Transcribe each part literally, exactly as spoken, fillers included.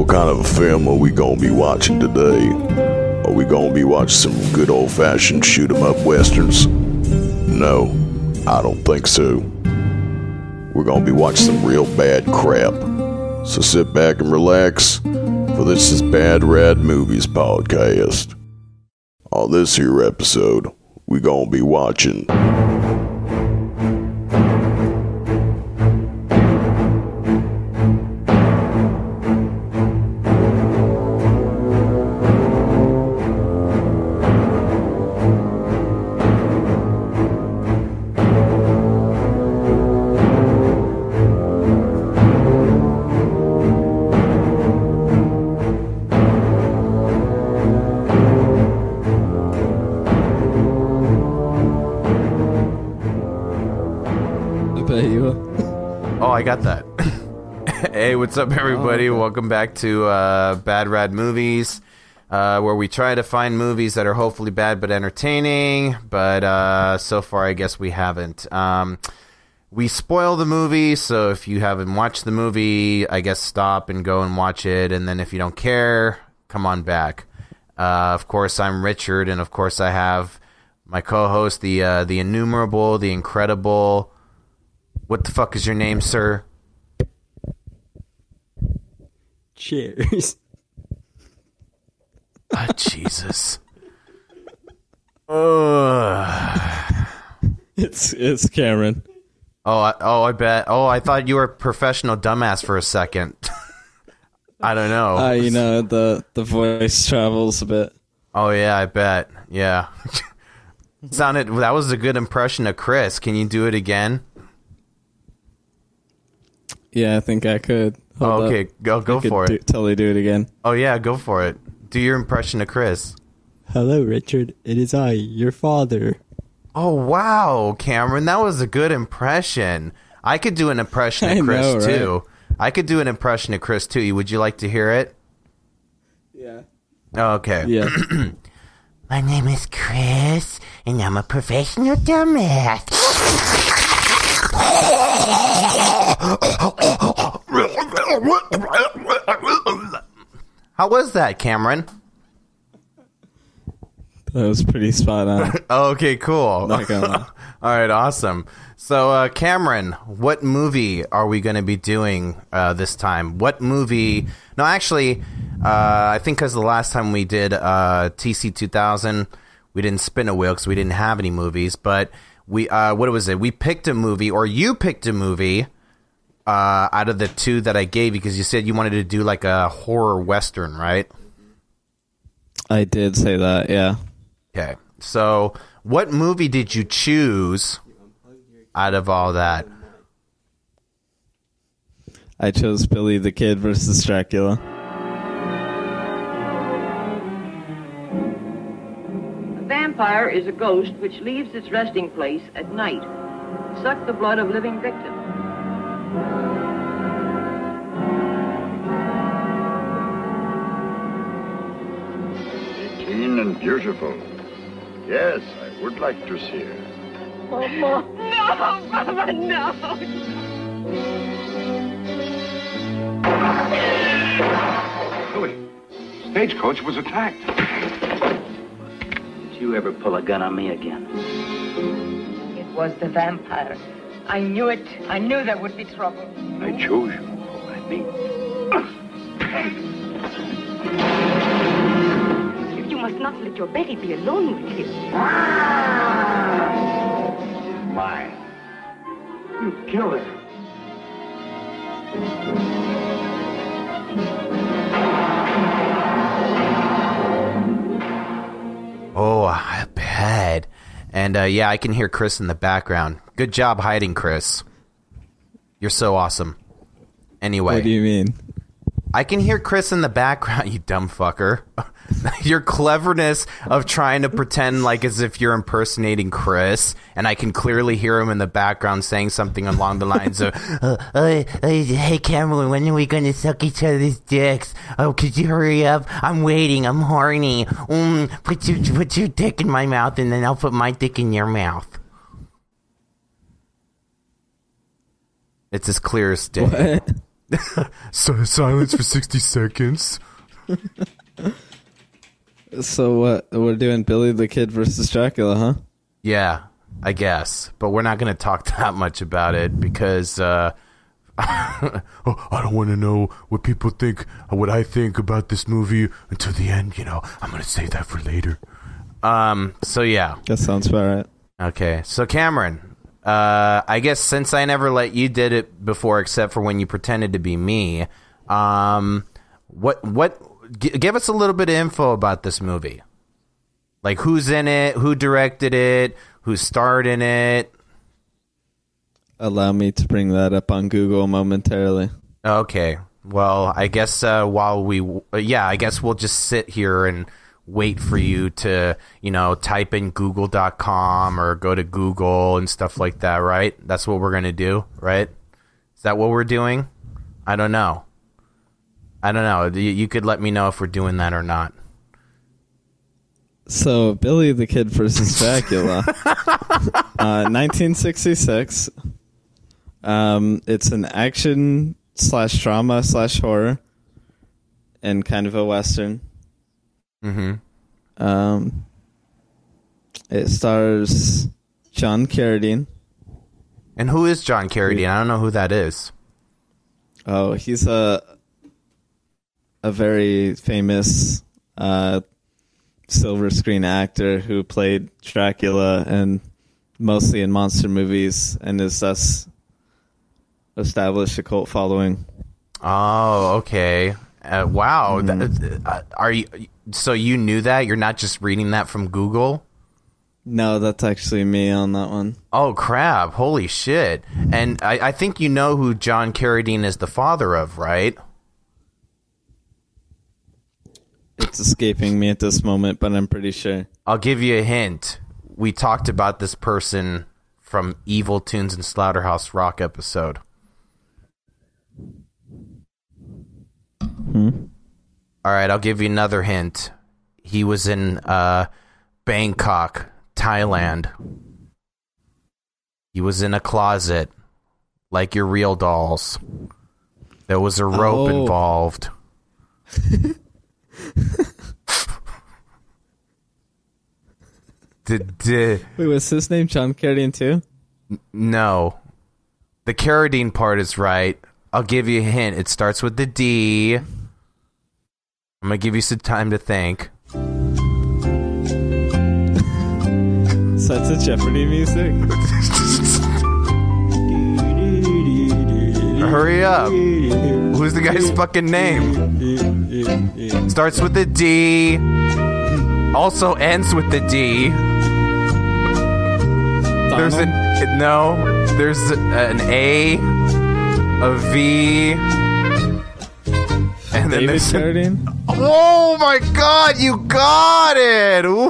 What kind of a film are we gonna be watching today? Are we gonna be watching some good old-fashioned shoot-'em-up westerns? No, I don't think so. We're gonna be watching some real bad crap. So sit back and relax, for this is Bad Rad Movies Podcast. On this here episode, we gonna be watching... I got that. Hey, what's up, everybody? Oh, okay. Welcome back to uh, Bad Rad Movies, uh, where we try to find movies that are hopefully bad but entertaining, but uh, so far I guess we haven't. Um, we spoil the movie, so if you haven't watched the movie, I guess stop and go and watch it, and then if you don't care, come on back. Uh, of course, I'm Richard, and of course I have my co-host, the uh, the innumerable, the incredible... What the fuck is your name, sir? Cheers. Oh, Jesus. Ugh. It's it's Cameron. Oh, I, oh, I bet. Oh, I thought you were a professional dumbass for a second. I don't know. Uh, you know, the, the voice travels a bit. Oh, yeah, I bet. Yeah. Sounded. That was a good impression of Chris. Can you do it again? Yeah, I think I could. Hold oh, okay, up. go go I for do, it. Totally do it again. Oh yeah, go for it. Do your impression of Chris. Hello, Richard. It is I, your father. Oh wow, Cameron, that was a good impression. I could do an impression of I Chris know, right? too. I could do an impression of Chris too. Would you like to hear it? Yeah. Oh, okay. Yeah. My name is Chris, and I'm a professional dumbass. How was that, Cameron? That was pretty spot on. Okay, cool. Not gonna lie. All right, awesome. So, uh, Cameron, what movie are we going to be doing uh, this time? What movie? No, actually, uh, I think because the last time we did uh, T C two thousand, we didn't spin a wheel because we didn't have any movies. But we, uh, what was it? We picked a movie, or you picked a movie uh, out of the two that I gave you because you said you wanted to do like a horror western, right? I did say that, yeah. Okay, so what movie did you choose out of all that? I chose Billy the Kid versus Dracula. A vampire is a ghost which leaves its resting place at night to suck the blood of living victims. Clean and beautiful. Yes, I would like to see her. Mama. No, Mama, no. Louis, Stagecoach was attacked. Don't you ever pull a gun on me again. It was the vampire. I knew it. I knew there would be trouble. I chose you for my mate. You must not let your Betty be alone with him. She's mine. You killed her. Oh, I bet. And uh, yeah, I can hear Chris in the background. Good job hiding, Chris. You're so awesome. Anyway. What do you mean? I can hear Chris in the background, you dumb fucker. Your cleverness of trying to pretend like as if you're impersonating Chris, and I can clearly hear him in the background saying something along the lines of, uh, uh, uh, hey, Cameron, when are we going to suck each other's dicks? Oh, could you hurry up? I'm waiting. I'm horny. Mm, put, your, put your dick in my mouth, and then I'll put my dick in your mouth. It's as clear as day. What? So silence for sixty seconds. So what? We're doing Billy the Kid versus Dracula, huh? Yeah, I guess. But we're not going to talk that much about it because uh, oh, I don't want to know what people think, what I think about this movie until the end. You know, I'm going to save that for later. Um. So, yeah. That sounds about right. Okay. So, Cameron, uh, I guess since I never let you did it before except for when you pretended to be me, um, what, what, g- give us a little bit of info about this movie. Like, who's in it, who directed it, who starred in it. Allow me to bring that up on Google momentarily. Okay. Well, I guess uh, while we... Uh, yeah, I guess we'll just sit here and wait for you to, you know, type in google dot com or go to Google and stuff like that, right? That's what we're going to do, right? Is that what we're doing? I don't know. I don't know. You, you could let me know if we're doing that or not. So, Billy the Kid versus Dracula, uh, nineteen sixty-six. Um, it's an action slash drama slash horror, and kind of a western. Mm-hmm. Um, it stars John Carradine. And who is John Carradine? I don't know who that is. Oh, he's a a very famous uh, silver screen actor who played Dracula and mostly in monster movies, and is thus established a cult following. Oh, okay. Uh, wow. Mm. That, uh, are you? So you knew that? You're not just reading that from Google? No, that's actually me on that one. Oh, crap. Holy shit. And I, I think you know who John Carradine is the father of, right? It's escaping me at this moment, but I'm pretty sure. I'll give you a hint. We talked about this person from Evil Tunes and Slaughterhouse Rock episode. Hmm? All right, I'll give you another hint. He was in uh, Bangkok, Thailand. He was in a closet, like your real dolls. There was a rope Oh. involved. did, did, Wait, was his name John Carradine too? no. The Carradine part is right. I'll give you a hint. It starts with the D. I'm going to give you some time to think. So it's a Jeopardy music? Hurry up. Who's the guy's fucking name? Starts with the D. Also ends with the D. There's an no. There's an A, a V, and then David there's an, Carradine? oh my god, you got it! Ooh.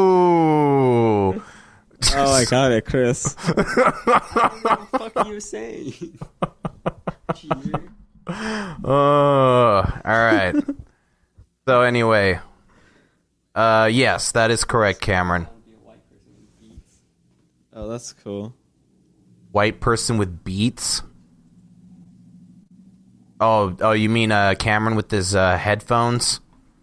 Oh, I got it, Chris. What the fuck are you saying? Oh, all right. So anyway, uh, yes, that is correct, Cameron. Oh, that's cool. White person with beats. Oh, oh, you mean uh, Cameron with his uh, headphones?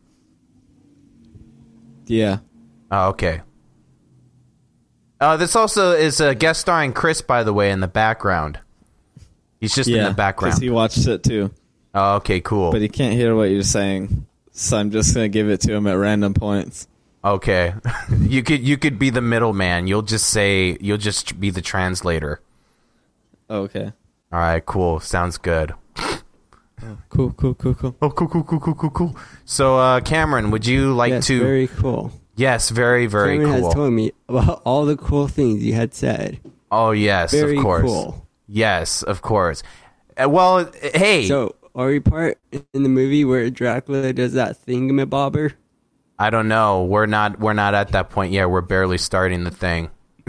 Yeah. Oh, okay. Uh, this also is a guest starring Chris, by the way, in the background. He's just yeah, in the background. because he watched it too. Oh, okay, cool. But he can't hear what you're saying, so I'm just going to give it to him at random points. Okay, you could you could be the middleman. You'll just say you'll just be the translator. Okay. All right, cool. Sounds good. Cool, cool, cool, cool. Oh, cool, cool, cool, cool, cool, cool. So, uh, Cameron, would you like yes, to? very cool. Yes, very, very Cameron cool. has told me about all the cool things you had said. Oh, yes, Very of course. cool. Yes, of course. Uh, well, hey. So, are we part in the movie where Dracula does that thingamabobber? I don't know. We're not. We're not at that point yet. We're barely starting the thing.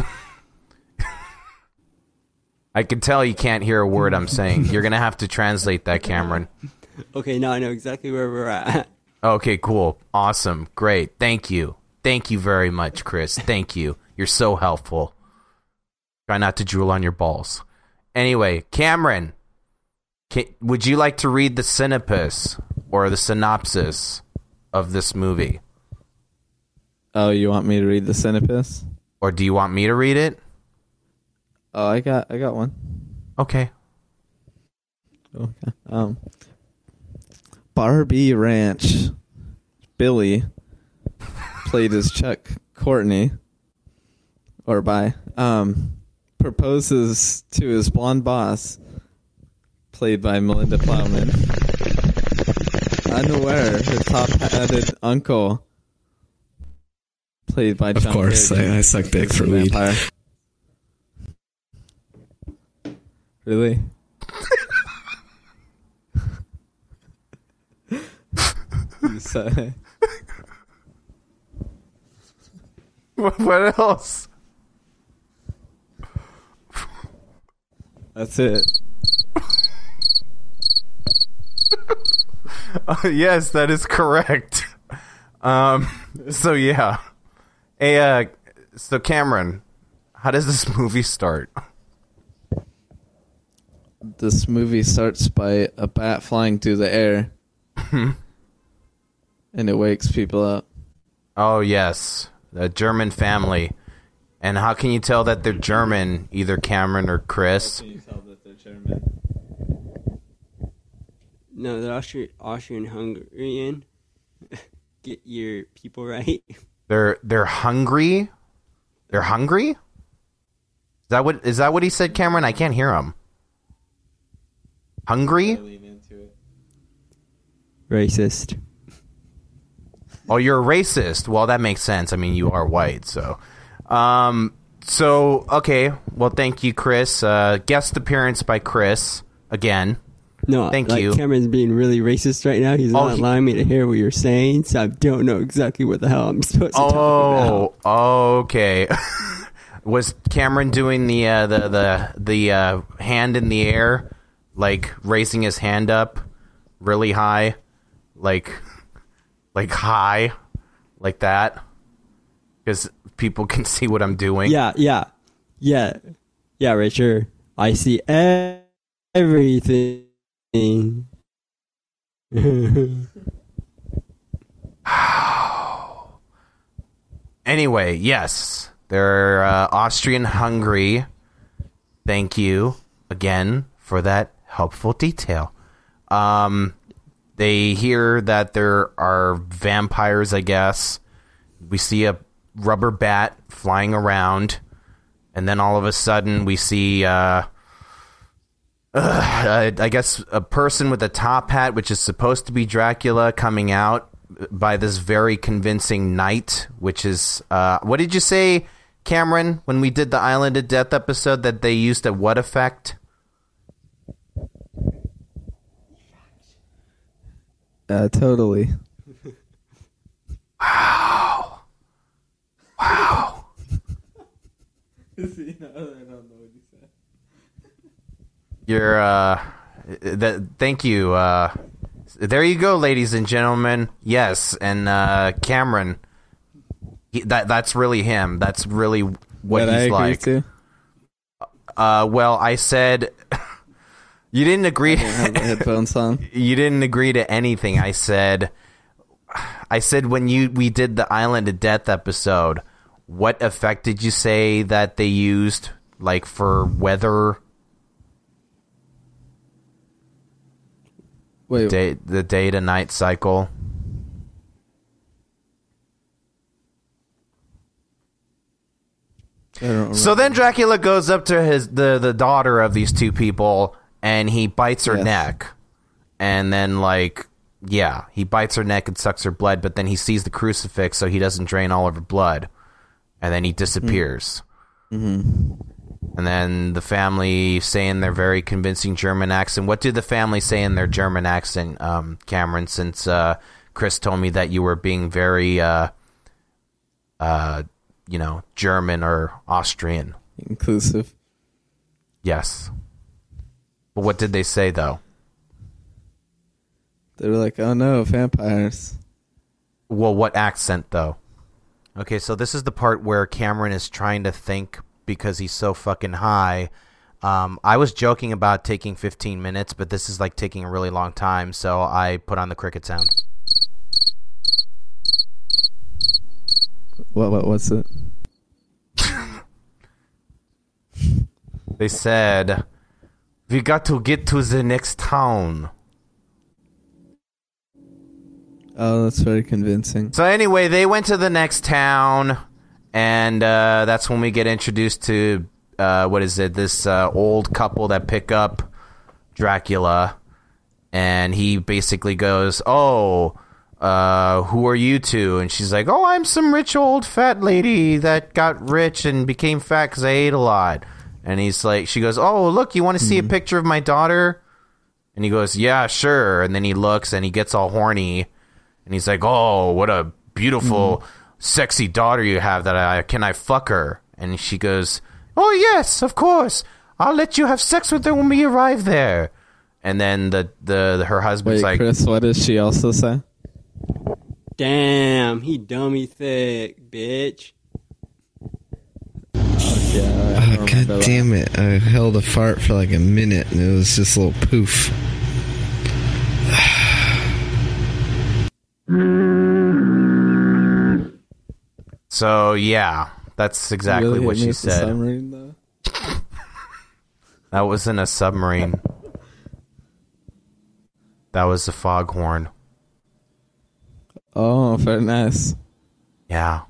I can tell you can't hear a word I'm saying. You're gonna have to translate that, Cameron. Okay, now I know exactly where we're at. Okay, cool, awesome, great. Thank you, thank you very much, Chris. Thank you. You're so helpful. Try not to drool on your balls. Anyway, Cameron, Can, would you like to read the synopsis or the synopsis of this movie? Oh, you want me to read the synopsis? Or do you want me to read it? Oh, I got I got one. Okay. Okay. Um, Barbie Ranch. Billy, played as Chuck Courtney, or by, um, proposes to his blonde boss, played by Melinda Plowman. Unaware, his top-hatted uncle, played by Of John course, Goodman, I, I suck dick is for a weed. vampire. Really? You say- What else? That's it. Uh, yes, that is correct. Um, so yeah. Hey, uh, so Cameron, how does this movie start? This movie starts by a bat flying through the air. And it wakes people up. Oh, yes. A German family. And how can you tell that they're German, either Cameron or Chris? How can you tell that they're German? No, they're Austrian, Austrian Hungarian. Get your people right. They're they're hungry? They're hungry? Is that what is that what he said, Cameron? I can't hear him. Hungry? Racist. Oh, you're a racist. Well, that makes sense. I mean, you are white, so. Um, so, okay. Well, thank you, Chris. Uh, guest appearance by Chris, again. No, Thank like you. Cameron's being really racist right now. He's Oh, not he- allowing me to hear what you're saying, so I don't know exactly what the hell I'm supposed to talk about. Oh, okay. Was Cameron doing the, uh, the, the, the, uh, hand in the air? Like, raising his hand up really high? Like... Like high, like that, because people can see what I'm doing. Yeah, yeah, yeah, yeah, right, sure. I see e- everything. Anyway, yes, they're uh, Austrian Hungary. Thank you again for that helpful detail. Um, they hear that there are vampires, I guess. We see a rubber bat flying around, and then all of a sudden we see, uh, uh, I guess, a person with a top hat, which is supposed to be Dracula, coming out by this very convincing knight, which is, uh, what did you say, Cameron, when we did the Island of Death episode, that they used a what effect? Uh, totally. Wow. Wow. You're, uh, that, thank you, uh, there you go, ladies and gentlemen. Yes, and, uh, Cameron, he, that, that's really him. That's really what That I he's agree like. to. Uh, well, I said, you didn't agree. I didn't have the headphones on. You didn't agree to anything. I said, I said when you we did the Island of Death episode, what effect did you say that they used, like for weather? Wait, Day, the day to night cycle. I don't So then Dracula goes up to his the the daughter of these two people, and he bites her Yes. neck, and then like yeah, he bites her neck and sucks her blood, but then he sees the crucifix, so he doesn't drain all of her blood, and then he disappears. Mm-hmm. And then the family say in their very convincing German accent. What do the family say in their German accent, um, Cameron? Since uh, Chris told me that you were being very, uh, uh, you know, German or Austrian. inclusive. Yes. But what did they say, though? They were like, "Oh no, vampires." Well, what accent, though? Okay, so this is the part where Cameron is trying to think because he's so fucking high Um, I was joking about taking fifteen minutes, but this is like taking a really long time, so I put on the cricket sound. What? What? What's it? They said, "We got to get to the next town." Oh, that's very convincing. So anyway, they went to the next town, and uh, that's when we get introduced to uh, what is it? This uh, old couple that pick up Dracula, and he basically goes, "Oh, uh, who are you two?" And she's like, "Oh, I'm some rich old fat lady that got rich and became fat because I ate a lot." And he's like, she goes, "Oh, look, you want to see mm-hmm. a picture of my daughter?" And he goes, "Yeah, sure." And then he looks and he gets all horny. And he's like, "Oh, what a beautiful, mm. sexy daughter you have. That I can I fuck her?" And she goes, "Oh, yes, of course. I'll let you have sex with her when we arrive there." And then the, the, the her husband's Wait, like, Chris, what does she also say? Damn, he dummy thick, bitch. Oh, yeah, oh, God that. damn it. I held a fart for like a minute and it was just a little poof. So, yeah, that's exactly really what she said. Submarine, though? That wasn't a submarine. That was a foghorn. Oh, very nice. Yeah.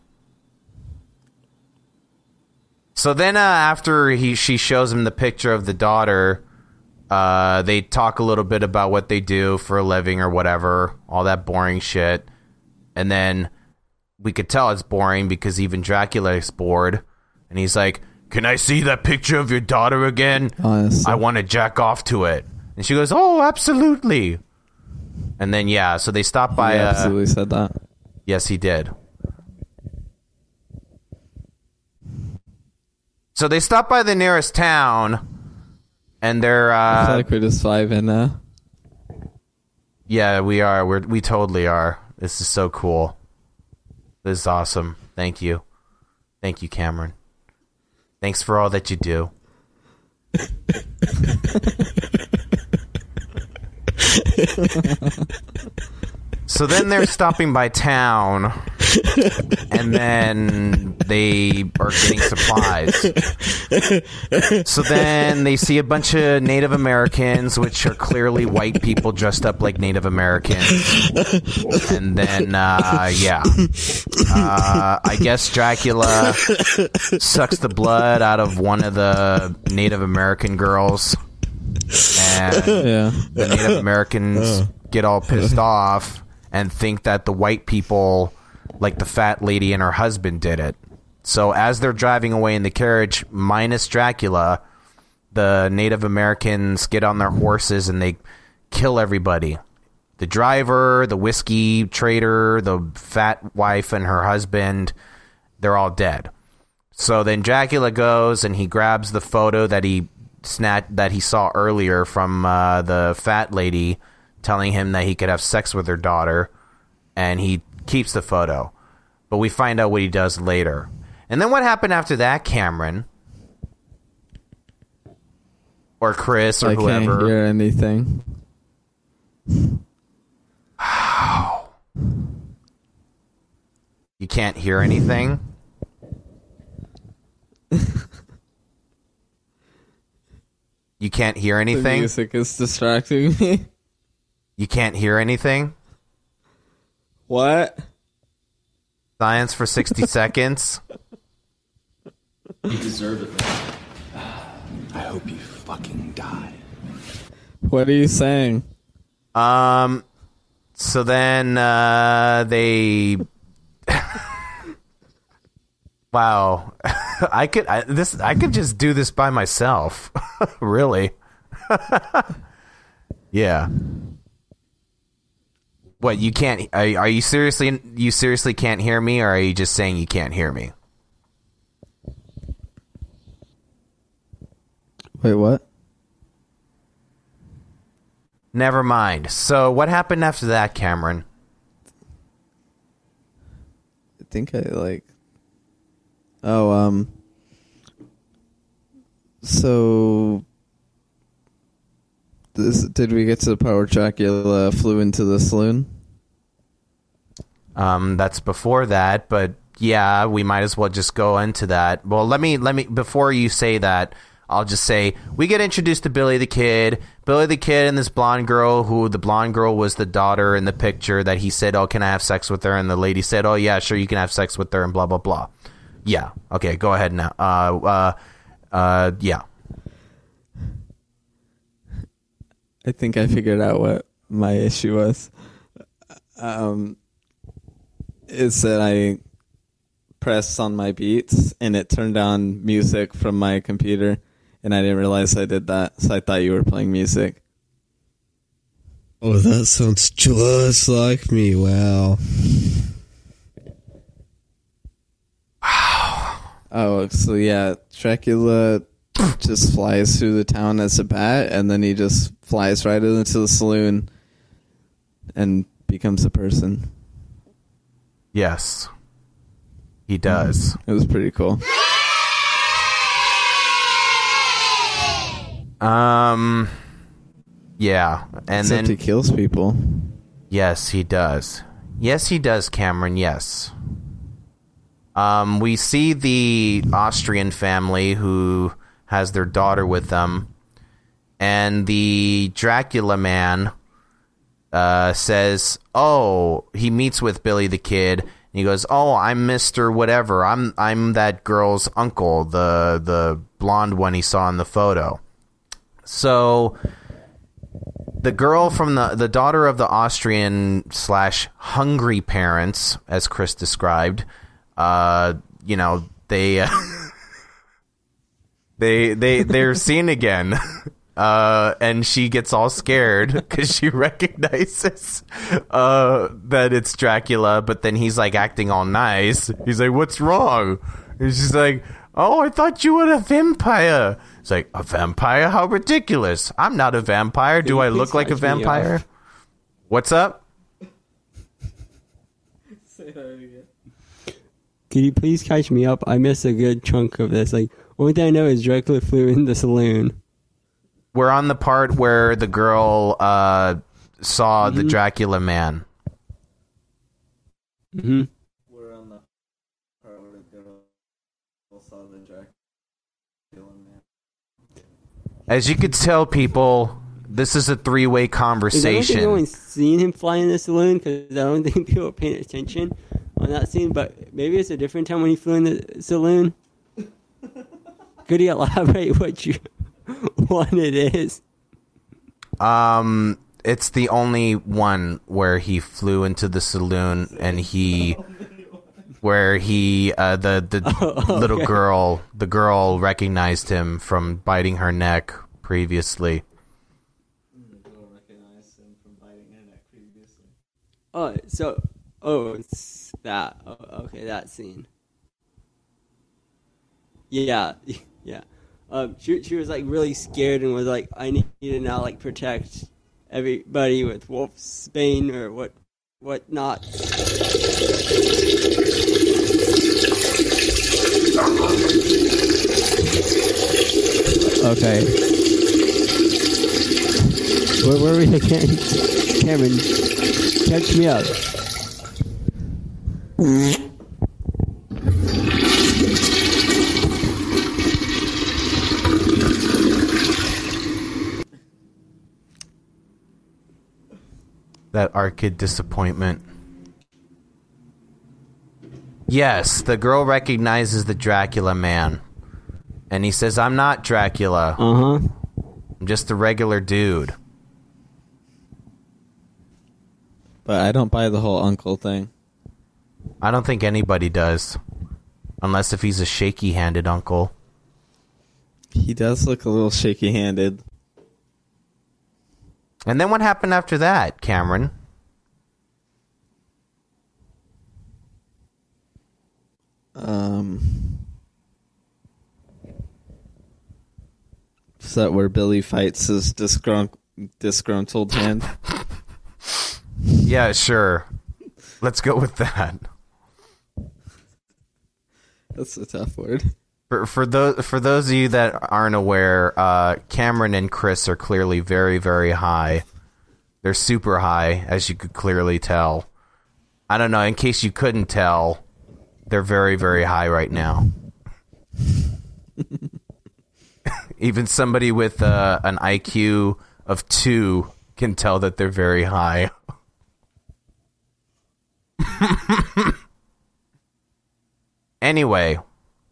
So then uh, after he she shows him the picture of the daughter, uh, they talk a little bit about what they do for a living or whatever, all that boring shit. And then we could tell it's boring because even Dracula is bored. And he's like, "Can I see that picture of your daughter again? Honestly. I want to jack off to it." And she goes, "Oh, absolutely." And then, yeah, so they stop by... He uh, absolutely said that. Yes, he did. So they stop by the nearest town, and they're... Uh, I feel like we're just vibing now. Yeah, we are. We're, we totally are. This is so cool. This is awesome. Thank you. Thank you, Cameron. Thanks for all that you do. So then they're stopping by town, and then they are getting supplies. So then they see a bunch of Native Americans, which are clearly white people dressed up like Native Americans. And then, uh, yeah. Uh, I guess Dracula sucks the blood out of one of the Native American girls. And yeah. the Native Americans get all pissed off and think that the white people, like the fat lady and her husband, did it. So as they're driving away in the carriage, minus Dracula, the Native Americans get on their horses and they kill everybody. The driver, the whiskey trader, the fat wife and her husband, they're all dead. So then Dracula goes and he grabs the photo that he snatch that he saw earlier from uh, the fat lady telling him that he could have sex with her daughter, and he keeps the photo. But we find out what he does later. And then what happened after that, Cameron? Or Chris, or I whoever. I can't hear anything. Wow. You can't hear anything? You can't hear anything? The music is distracting me. You can't hear anything? What? Science for sixty seconds. You deserve it, man. I hope you fucking die. What are you saying? Um, so then, uh, they... Wow. I could, I, this, I could just do this by myself. Really. Yeah. What, you can't, are, are you seriously, you seriously can't hear me, or are you just saying you can't hear me? Wait, what? Never mind. So what happened after that, Cameron? I think I like... Oh, um... So, this, did we get to the part where Dracula flew into the saloon? Um, that's before that, but yeah, we might as well just go into that. Well, let me let me before you say that, I'll just say we get introduced to Billy the Kid. Billy the Kid and this blonde girl, who the blonde girl was the daughter in the picture that he said, "Oh, can I have sex with her?" And the lady said, "Oh yeah, sure, you can have sex with her," and blah blah blah. Yeah, okay, go ahead now. Uh, uh, uh, yeah. I think I figured out what my issue was. Um, it's that I pressed on my beats and it turned on music from my computer, and I didn't realize I did that, so I thought you were playing music. Oh, that sounds just like me. Wow. Oh, so yeah, Dracula just flies through the town as a bat, and then he just flies right into the saloon and becomes a person. Yes. He does. It was pretty cool. Um, yeah, and Except then he kills people. Yes, he does. Yes, he does, Cameron. Yes. Um, we see the Austrian family who has their daughter with them, and the Dracula man uh, says, "Oh," he meets with Billy the Kid. And he goes, "Oh, I'm Mister Whatever. I'm I'm that girl's uncle, the the blonde one he saw in the photo." So the girl from the the daughter of the Austrian slash hungry parents, as Chris described, uh, you know, they uh, they they they're seen again. Uh, and she gets all scared because she recognizes uh, that it's Dracula, but then he's like acting all nice. He's like, "What's wrong?" And she's like, "Oh, I thought you were a vampire." It's like, "A vampire? How ridiculous. I'm not a vampire. Do I look like a vampire?" What's up? Say that again. Could you please catch me up? I missed a good chunk of this. Like, only thing I know is Dracula flew in the saloon. We're on the part where the girl uh, saw mm-hmm. the Dracula man. Mm-hmm. We're on the part where the girl saw the Dracula man. As you could tell, people, this is a three-way conversation. I don't think anyone's seen him fly in the saloon because I don't think people are paying attention on that scene, but maybe it's a different time when he flew in the saloon. Could you elaborate what you... what it is? Um, it's the only one where he flew into the saloon and he, where he, uh, the the oh, okay. little girl, the girl recognized him from biting her neck previously. The girl recognized him from biting her neck previously. Oh, so, oh, it's that. Oh, okay, that scene. Yeah, yeah. Um, she she was like really scared and was like, "I need to now like protect everybody with Wolfsbane or what what not." Okay. Where were we again? Cameron, catch me up. That Arcade disappointment. Yes, the girl recognizes the Dracula man. And he says, "I'm not Dracula. Uh-huh. I'm just a regular dude." But I don't buy the whole uncle thing. I don't think anybody does. Unless if he's a shaky-handed uncle. He does look a little shaky-handed. And then what happened after that, Cameron? Um, is that where Billy fights his disgrun- disgruntled hand? Yeah, sure. Let's go with that. That's a tough word. For for those for those of you that aren't aware, uh, Cameron and Chris are clearly very very high. They're super high, as you could clearly tell. I don't know. In case you couldn't tell, they're very very high right now. Even somebody with uh, an I Q of two can tell that they're very high. Anyway.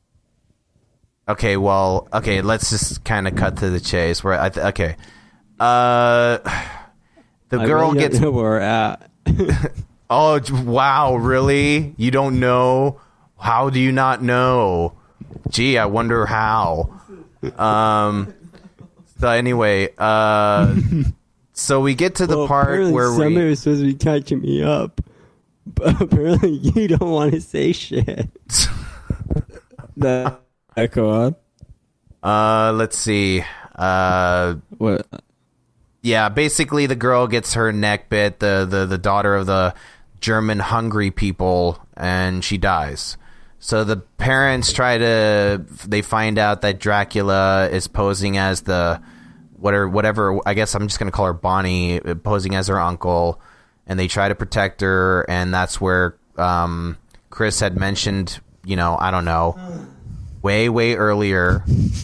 Okay, well, okay, let's just kind of cut to the chase. Where I th- okay. Uh, the I girl really don't gets... know where we're at. Oh, wow, really? You don't know? How do you not know? Gee, I wonder how. Um. So anyway, uh, so we get to the well, part where somebody we... was supposed to be catching me up, but apparently you don't want to say shit. The echo on. Uh, let's see. Uh, what? Yeah, basically the girl gets her neck bit. The the the daughter of the German Hungry people, and she dies. So the parents try to, they find out that Dracula is posing as the, whatever, whatever I guess I'm just going to call her Bonnie, posing as her uncle, and they try to protect her, and that's where um, Chris had mentioned, you know, I don't know, way, way earlier,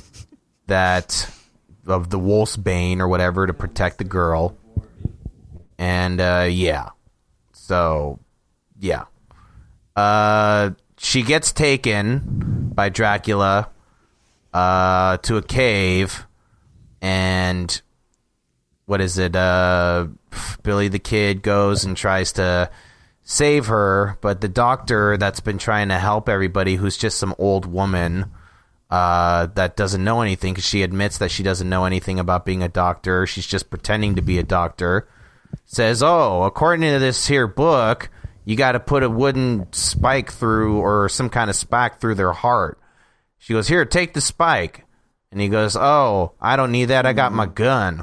that of the Wolf's Bane or whatever to protect the girl. And, uh, yeah. So, yeah. Uh... She gets taken by Dracula uh, to a cave, and what is it? Uh, Billy the Kid goes and tries to save her, but the doctor that's been trying to help everybody, who's just some old woman uh, that doesn't know anything, because she admits that she doesn't know anything about being a doctor. She's just pretending to be a doctor. Says, oh, according to this here book, you got to put a wooden spike through, or some kind of spike through their heart. She goes, here, take the spike. And he goes, oh, I don't need that. I got my gun.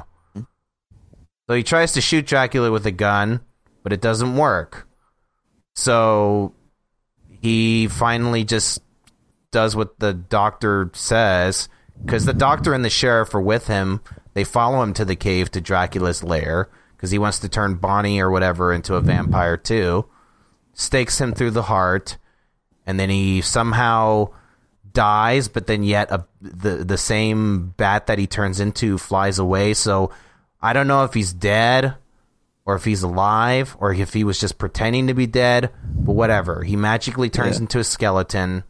So he tries to shoot Dracula with a gun, but it doesn't work. So he finally just does what the doctor says, because the doctor and the sheriff are with him. They follow him to the cave to Dracula's lair, because he wants to turn Bonnie or whatever into a vampire too. Stakes him through the heart, and then he somehow dies, but then yet a, the the same bat that he turns into flies away. So I don't know if he's dead or if he's alive or if he was just pretending to be dead, but whatever. He magically turns yeah. into a skeleton,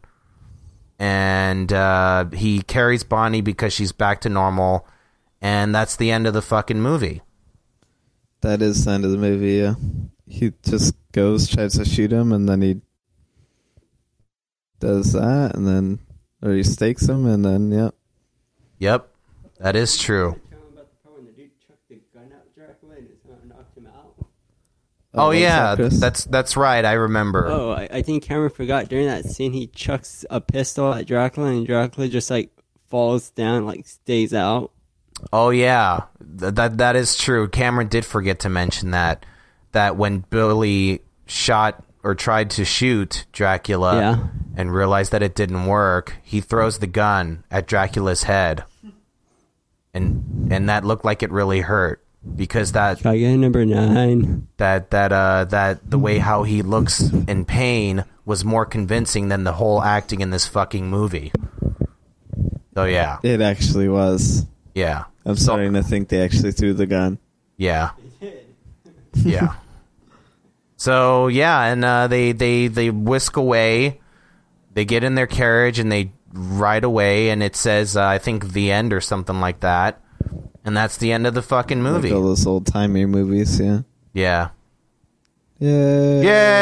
and uh, he carries Bonnie because she's back to normal, and that's the end of the fucking movie. That is the end of the movie, yeah. He just goes, tries to shoot him, and then he does that, and then, or he stakes him, and then, yep. Yep, that is true. Oh, Oh, yeah, that, that's that's right, I remember. Oh, I, I think Cameron forgot during that scene he chucks a pistol at Dracula, and Dracula just, like, falls down, like, stays out. Oh, yeah, Th- that that is true. Cameron did forget to mention that. That when Billy shot or tried to shoot Dracula yeah. and realized that it didn't work, he throws the gun at Dracula's head. And and that looked like it really hurt, because that Try again, number nine. That that uh that the way how he looks in pain was more convincing than the whole acting in this fucking movie. So yeah. It actually was. Yeah. I'm so, starting to think they actually threw the gun. Yeah. Yeah. So yeah, and uh, they they they whisk away. They get in their carriage and they ride away, and it says uh, I think the end or something like that, and that's the end of the fucking movie. Like all those old timey movies, yeah. Yeah. Yay!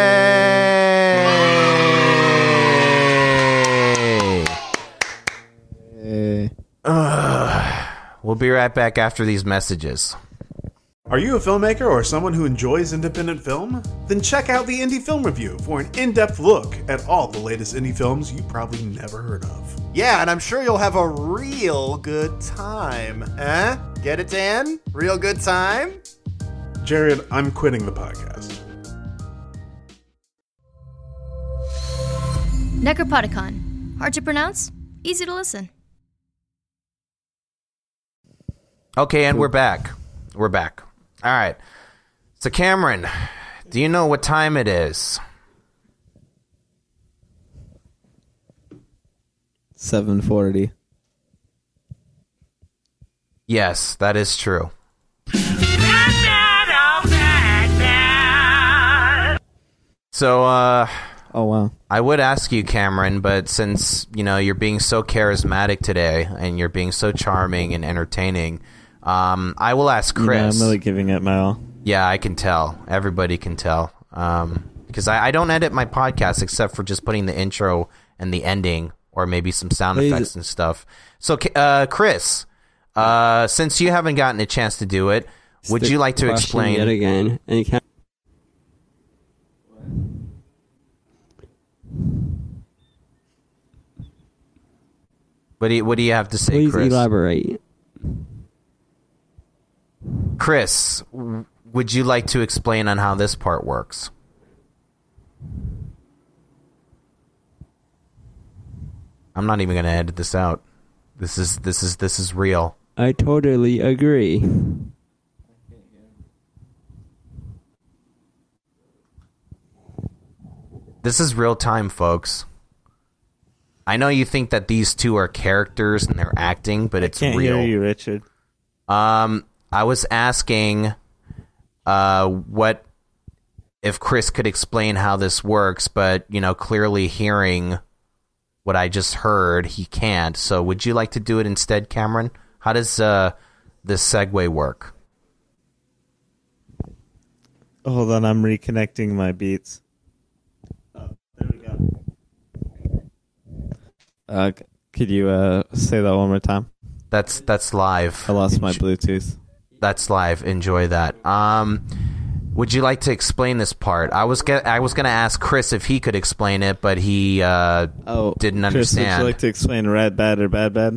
Yay! Ugh. We'll be right back after these messages. Are you a filmmaker or someone who enjoys independent film? Then check out the Indie Film Review for an in-depth look at all the latest indie films you probably never heard of. Yeah, and I'm sure you'll have a real good time. Eh? Get it, Dan? Real good time? Jared, I'm quitting the podcast. Necropodicon. Hard to pronounce? Easy to listen. Okay, and we're back. We're back. All right. So, Cameron, do you know what time it is? seven forty. Yes, that is true. So, uh... Oh, wow. I would ask you, Cameron, but since, you know, you're being so charismatic today and you're being so charming and entertaining, um, I will ask Chris. Yeah, I'm really giving it my all. Yeah, I can tell. Everybody can tell. Um, because I, I don't edit my podcast except for just putting the intro and the ending or maybe some sound Please. effects and stuff. So, uh, Chris, uh, since you haven't gotten a chance to do it, would The you like to question explain... yet again? And you can't. What do you, what do you have to say, Please Chris? elaborate. Chris, w- would you like to explain on how this part works? I'm not even going to edit this out. This is this is this is real. I totally agree. This is real time, folks. I know you think that these two are characters and they're acting, but it's Can't real. hear you, Richard. Um, I was asking, uh, what if Chris could explain how this works, but you know, clearly hearing what I just heard, he can't. So, would you like to do it instead, Cameron? How does uh this segue work? Hold on, I'm reconnecting my beats. Oh, there we go. Uh, c- could you uh say that one more time? That's that's live. I lost my Bluetooth. That's live. Enjoy that. Um, would you like to explain this part? I was get, I was gonna ask Chris if he could explain it, but he uh Oh, didn't Chris, understand. would you like to explain red bad or bad bad?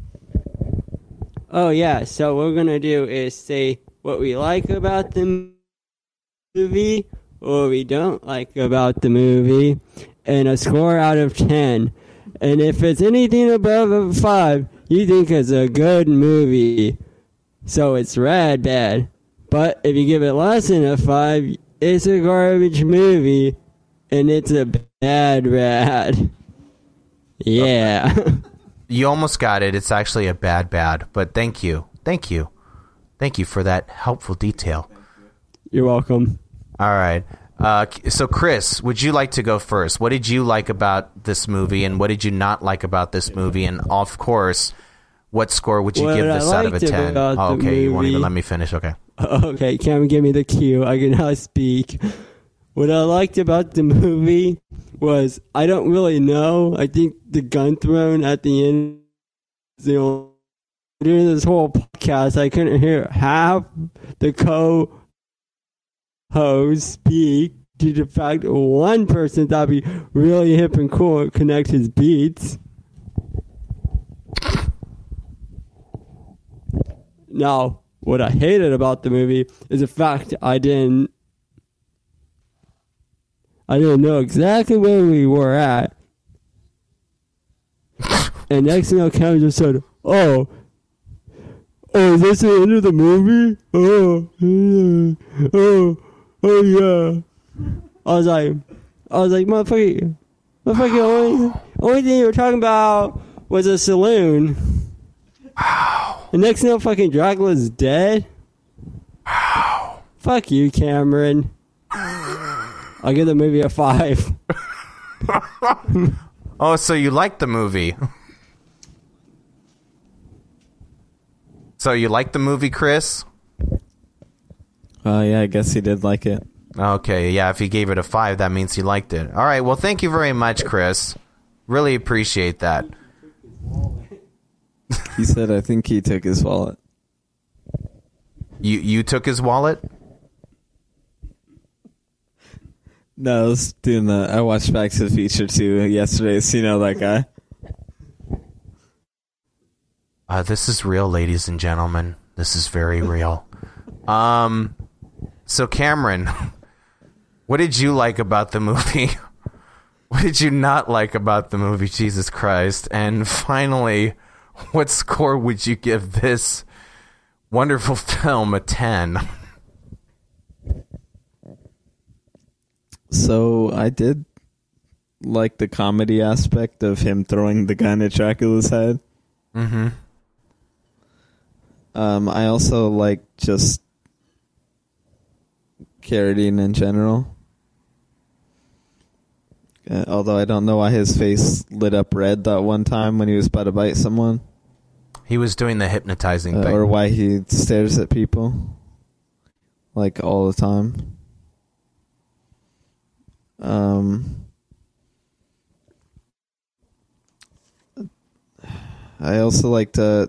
Oh yeah, so what we're gonna do is say what we like about the movie, or we don't like about the movie, and a score out of ten. And if it's anything above a five, you think it's a good movie. So it's rad bad. But if you give it less than a five, it's a garbage movie, and it's a bad rad. Yeah. You almost got it. It's actually a bad bad, but thank you. Thank you. Thank you for that helpful detail. You're welcome. All right. Uh, so, Chris, would you like to go first? What did you like about this movie, and what did you not like about this movie? And, of course, what score would you What give I this out of a liked ten? about Oh, the okay, you won't even movie- let me finish. Okay. Okay, Cameron, give me the cue. I can now speak. What I liked about the movie was I don't really know. I think the gun thrown at the end. You know, during this whole podcast, I couldn't hear half the co-host speak due to the fact that one person thought it'd be really hip and cool and connect his beats. Now, what I hated about the movie is the fact I didn't I didn't know exactly where we were at. And next thing I know, Cameron just said, oh, oh, is this the end of the movie? Oh, yeah. oh, oh, yeah. I was like, I was like, motherfucker, motherfucker, only, only thing you were talking about was a saloon. Wow. The next thing you know, fucking Dracula's dead. Wow. Fuck you, Cameron. I'll give the movie a five. Oh, so you liked the movie. So you liked the movie, Chris? Oh, uh, yeah, I guess he did like it. Okay, yeah, if he gave it a five, that means he liked it. All right, well, thank you very much, Chris. Really appreciate that. He said, I think he took his wallet. You you took his wallet? No, I was doing the. I watched Back to the Future too yesterday, so you know that guy. Uh, this is real, ladies and gentlemen. This is very real. Um, so Cameron, what did you like about the movie? what did you not like about the movie, Jesus Christ? And finally, what score would you give this wonderful film a ten? So I did like the comedy aspect of him throwing the gun at Dracula's head. Mm-hmm. Um, I also like just Carradine in general. Uh, although I don't know why his face lit up red that one time when he was about to bite someone. He was doing the hypnotizing uh, thing. Or why he stares at people. Like all the time. Um, I also like the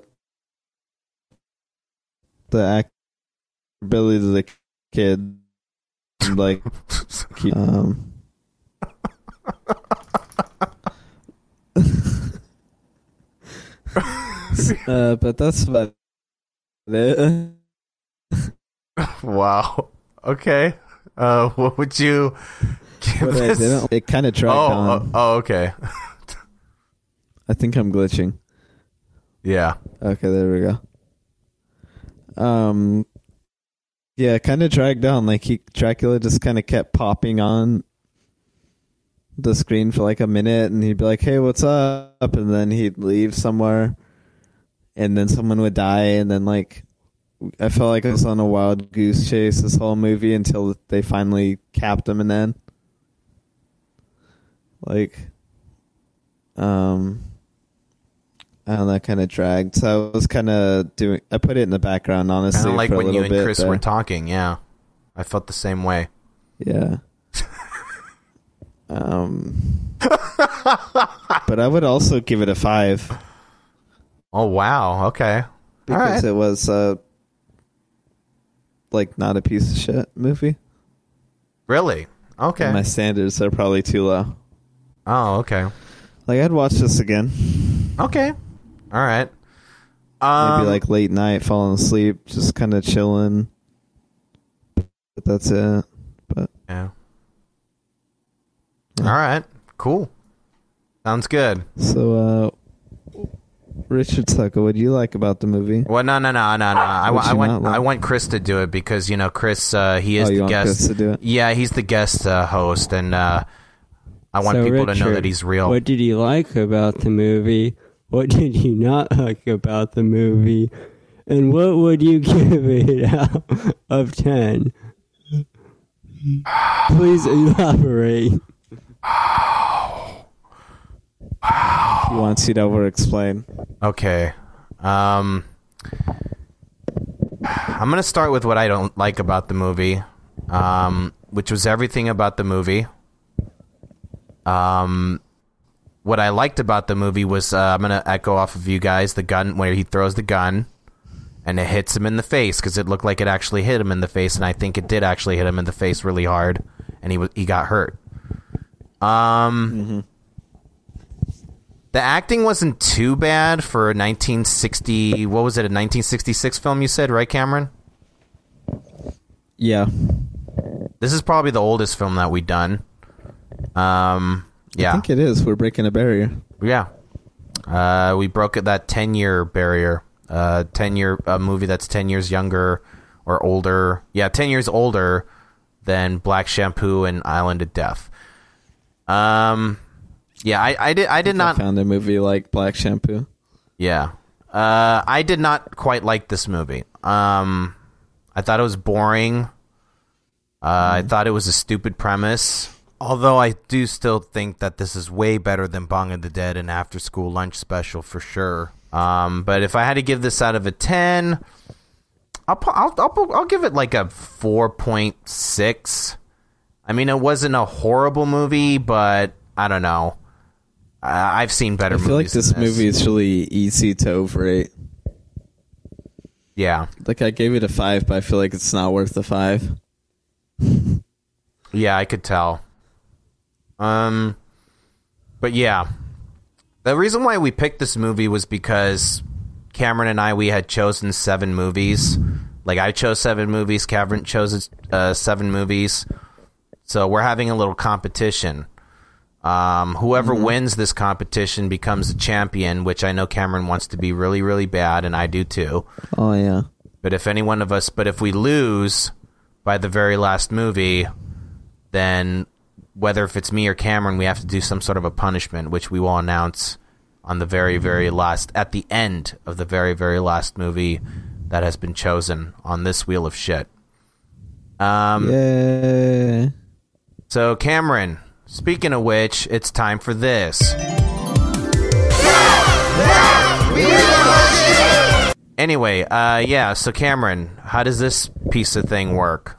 the act ability of the kid, like um. uh, but that's about it. Wow. Okay. Uh, what would you give But I this? didn't- it kind of dragged oh, on. oh, oh, okay. I think I'm glitching. Yeah. Okay, there we go. Um, yeah, kind of dragged on. Like he, Dracula just kind of kept popping on the screen for like a minute, and he'd be like, "Hey, what's up?" And then he'd leave somewhere, and then someone would die, and then like I felt like I was on a wild goose chase this whole movie until they finally capped him, and then like, um. I don't know, kind of dragged. So I was kind of doing. I put it in the background, honestly. Kind of like for a when you little and bit Chris there. were talking. Yeah, I felt the same way. Yeah. um. But I would also give it a five. Oh wow! Okay. Because All right. it was uh, like not a piece of shit movie. Really? Okay. And my standards are probably too low. Oh, okay. Like I'd watch this again. Okay. All right. Um, Maybe like late night, falling asleep, just kind of chilling. But that's it. But yeah. All right. Cool. Sounds good. So, uh, Richard Tucker, what do you like about the movie? Well, no, no, no, no, no. I, What'd I you want, not like? I want Chris to do it because you know Chris. Uh, he is Oh, you the want guest. Chris to do it? Yeah, he's the guest uh, host, and uh, I want So, people to know Richard, that he's real. What did you like about the movie? What did you not like about the movie? And what would you give it out of ten? Please elaborate. He wants you to over-explain. Okay. Um, I'm going to start with what I don't like about the movie, um, which was everything about the movie. Um, what I liked about the movie was, uh, I'm going to echo off of you guys, the gun, where he throws the gun and it hits him in the face because it looked like it actually hit him in the face, and I think it did actually hit him in the face really hard, and he was he got hurt. Um... Mm-hmm. The acting wasn't too bad for a nineteen sixty. What was it? A nineteen sixty-six film? You said, right, Cameron? Yeah. This is probably the oldest film that we've done. Um, yeah, I think it is. We're breaking a barrier. yeah. Uh, we broke that ten-year barrier. Uh, ten-year a movie that's ten years younger or older. Yeah, ten years older than Black Shampoo and Island of Death. Um. Yeah, I, I did. I did I not found a movie like Black Shampoo. Yeah, uh, I did not quite like this movie. Um, I thought it was boring. Uh, I thought it was a stupid premise. Although I do still think that this is way better than Bong of the Dead and After School Lunch Special for sure. Um, but if I had to give this out of a ten, I'll I'll I'll, I'll give it like a four point six. I mean, it wasn't a horrible movie, but I don't know. Uh, I've seen better I movies feel like this, than this movie is really easy to overrate. Yeah. Like, I gave it a five, but I feel like it's not worth the five. Yeah, I could tell. Um, but yeah. The reason why we picked this movie was because Cameron and I, we had chosen seven movies. Like, I chose seven movies. Cameron chose uh, seven movies. So we're having a little competition. Um, whoever Mm-hmm. wins this competition becomes the champion, which I know Cameron wants to be really, really bad, and I do too. Oh yeah. But if any one of us, but if we lose by the very last movie, then whether if it's me or Cameron, we have to do some sort of a punishment, which we will announce on the very, very last, at the end of the very, very last movie that has been chosen on this wheel of shit. Um, yeah. So, Cameron, speaking of which, it's time for this. Anyway, uh, yeah, so Cameron, how does this piece of thing work?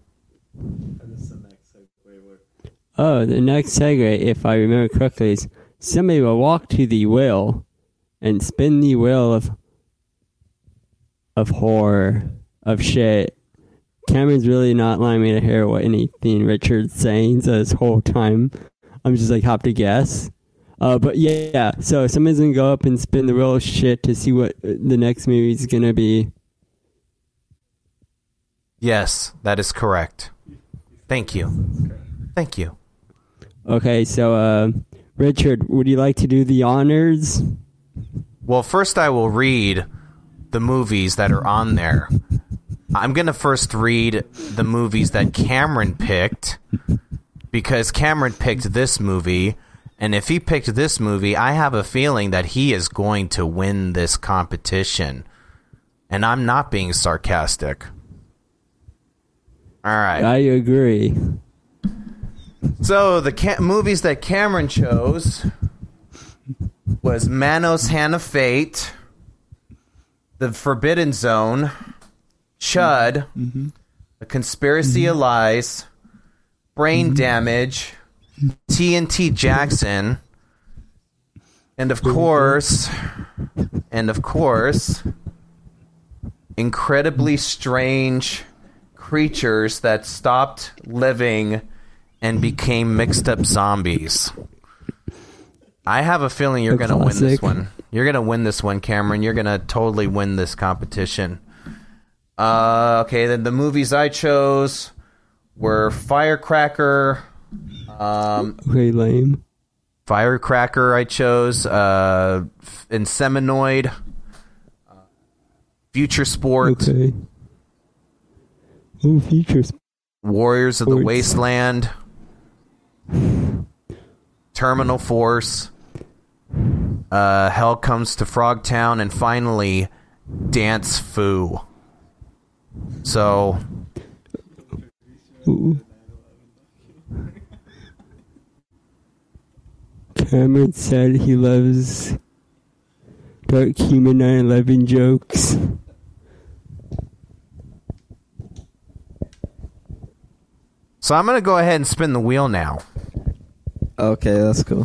Oh, the next segue, if I remember correctly, is somebody will walk to the wheel and spin the wheel of of horror, of shit. Cameron's really not letting me to hear what anything Richard's saying, so this whole time I'm just like, have to guess. Uh, but yeah, yeah, so somebody's gonna go up and spin the wheel of shit to see what the next movie's gonna be. Yes, that is correct. Thank you. Thank you. Okay, so uh, Richard, would you like to do the honors? Well, first I will read the movies that are on there. I'm going to first read the movies that Cameron picked, because Cameron picked this movie, and if he picked this movie, I have a feeling that he is going to win this competition. And I'm not being sarcastic. All right. I agree. So the ca- movies that Cameron chose was Manos Hand of Fate, The Forbidden Zone, Chud, mm-hmm. A Conspiracy mm-hmm. of Lies, Brain mm-hmm. Damage, T N T Jackson, and of course, and of course, Incredibly Strange Creatures That Stopped Living and Became Mixed Up Zombies. I have a feeling you're going to win this one. You're going to win this one, Cameron. You're going to totally win this competition. Uh, okay, then the movies I chose were Firecracker. Um, okay, lame. Firecracker I chose. Uh, Inseminoid. Uh, Future Sport. Okay. Oh, Future Sport. Warriors of the Wasteland. Terminal Force. Uh, Hell Comes to Frogtown, and finally, Dance Foo. So, ooh. Cameron said he loves dark humor nine eleven jokes. So I'm gonna go ahead and spin the wheel now. Okay, that's cool.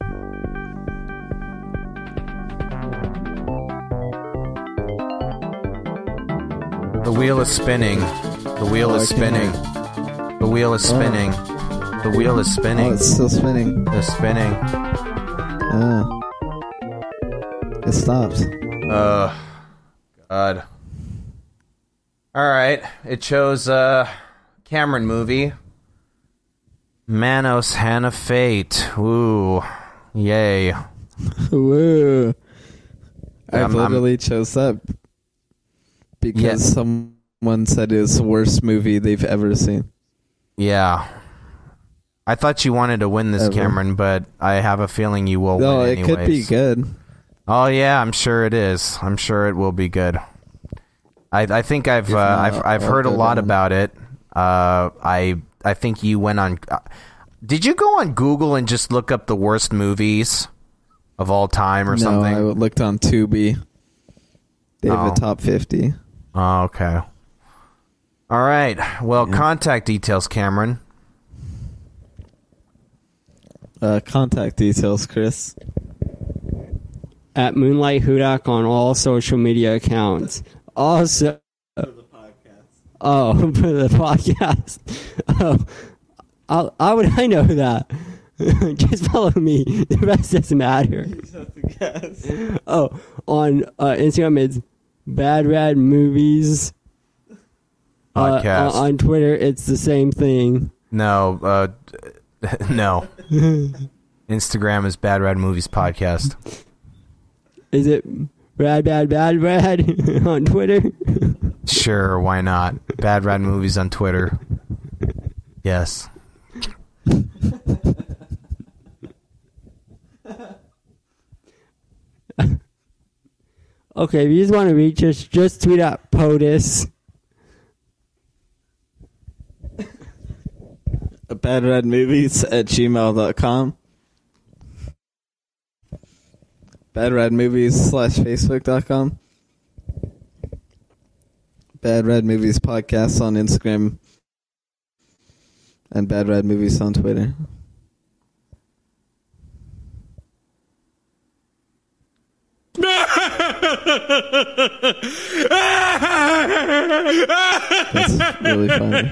The wheel is spinning. The wheel Oh, is I spinning. can't The wheel is spinning. The wheel is spinning. Oh, it's still spinning. It's spinning. Ah. It stopped. Uh, God. All right. It chose a Cameron movie. Manos Hand of Fate. Ooh. Yay. Woo. I I'm- I'm- literally chose that because Yeah. someone said it was the worst movie they've ever seen. Yeah. I thought you wanted to win this, Ever. Cameron, but I have a feeling you will No, win it anyways. could be good. Oh yeah, I'm sure it is. I'm sure it will be good. I I think I've If uh, not, I've I've I'll heard a go lot down. about it. Uh, I I think you went on. Uh, did you go on Google and just look up the worst movies of all time or no, something? I looked on Tubi. They have Oh. a top fifty. Oh, okay. All right. Well, contact details, Cameron. Uh, contact details, Chris. At Moonlight Hudak on all social media accounts. Also, for the podcast. Oh, for the podcast. Oh, I'll, how would I know that? Just follow me. The rest doesn't matter. Oh, on uh, Instagram it's Bad Rad Movies. Uh, Podcast. on, on Twitter it's the same thing. No. Uh, no. Instagram is Bad Rad Movies Podcast. Is it Rad Bad Bad Rad on Twitter? Sure, why not? Bad Rad Movies on Twitter. Yes. Okay, if you just want to reach us, just tweet out POTUS. badradmovies at gmail dot com. badradmovies slash facebook dot com. Bad Rad Movies Podcast on Instagram. And Bad Rad Movies on Twitter. That's really funny.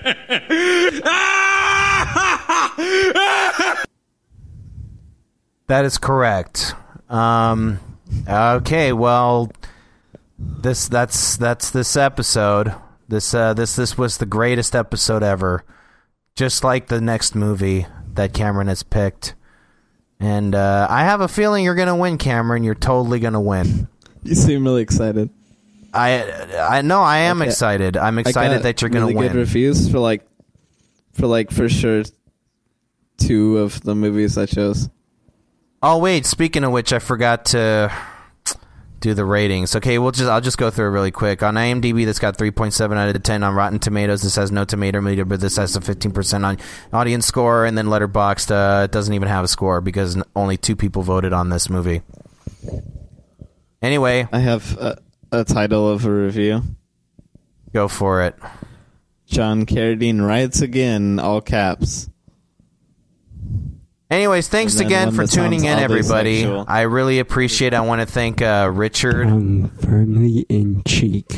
That is correct. Um, okay, well, this that's that's this episode. This uh, this this was the greatest episode ever. Just like the next movie that Cameron has picked. And uh, I have a feeling you're going to win, Cameron. You're totally going to win. You seem really excited. I I know I am Okay. excited. I'm excited that you're going to really win. Good reviews for like, for like for sure, two of the movies I chose. Oh wait, speaking of which, I forgot to do the ratings. Okay, we'll just I'll just go through it really quick. On IMDb, this got three point seven out of ten. On Rotten Tomatoes, this has no tomato meter, but this has a fifteen percent on audience score. And then Letterboxd, uh, it doesn't even have a score because n- only two people voted on this movie. Anyway, I have a, a title of a review. Go for it. John Carradine writes again, all caps. Anyways, thanks And then again one for that tuning sounds in, oddly everybody. sexual. I really appreciate it. I want to thank uh, Richard. Um, firmly in cheek.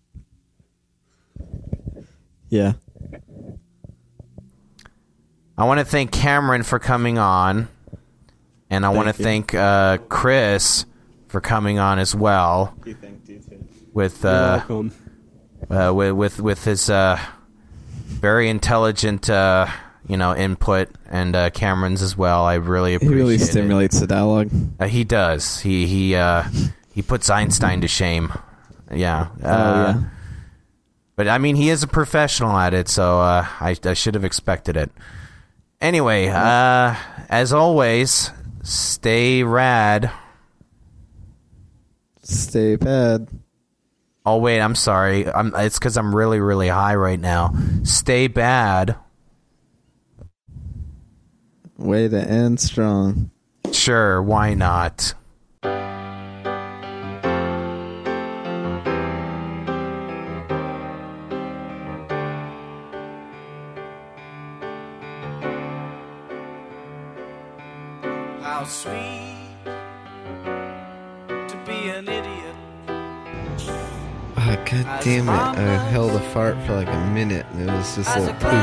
Yeah. I want to thank Cameron for coming on. And I want to Thank you. thank uh, Chris for coming on as well. With uh, welcome. uh, with with with his uh, very intelligent uh, you know input, and uh, Cameron's as well. I really He appreciate really it. stimulates the dialogue. Uh, he does. He he uh, he puts Einstein to shame. Yeah. Uh, Oh, yeah. But I mean, he is a professional at it, so uh, I I should have expected it. Anyway, uh, as always, stay rad. Stay bad. Oh wait, I'm sorry. I'm, it's because I'm really really high right now. Stay bad. Way to end strong. Sure, why not? How sweet to be an idiot. Ah, God damn it. I held a fart for like a minute and it was just a As little a poof.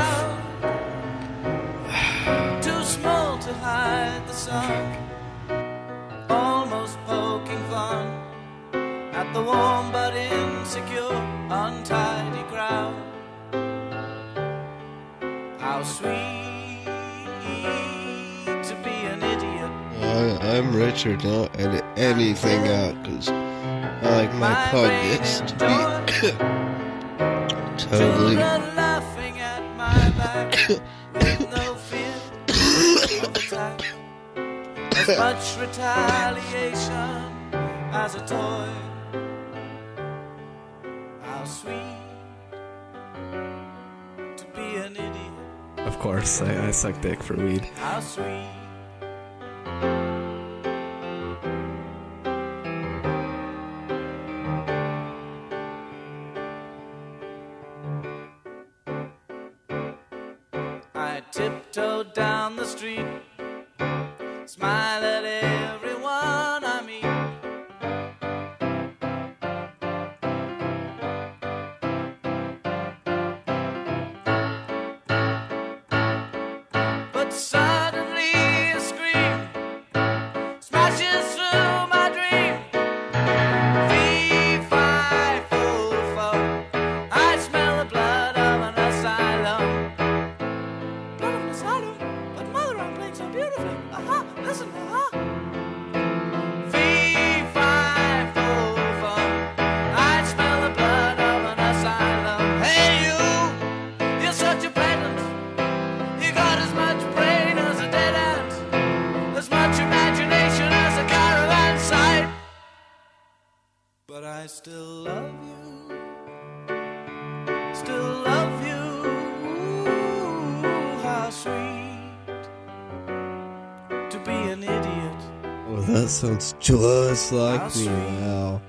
cloud, too small to hide the sun. Almost poking fun at the warm but insecure, untidy crowd. How sweet to be an idiot. I, I'm Richard. Don't edit anything out because I like my podcast to be totally. Children laughing at my back with no fear of attack. As much retaliation as a toy. How sweet to be an idiot. Of course, I, I suck dick for weed. How sweet. I tiptoed down the street, smile at everyone I meet. But suddenly a scream smashes through my dream. Fee, fi, fo, fo. I smell the blood of an asylum. Blood of an asylum? But mother, I'm playing so beautifully. Aha! still love you, still love you. How sweet to be an idiot. Oh, that sounds just like me. Wow.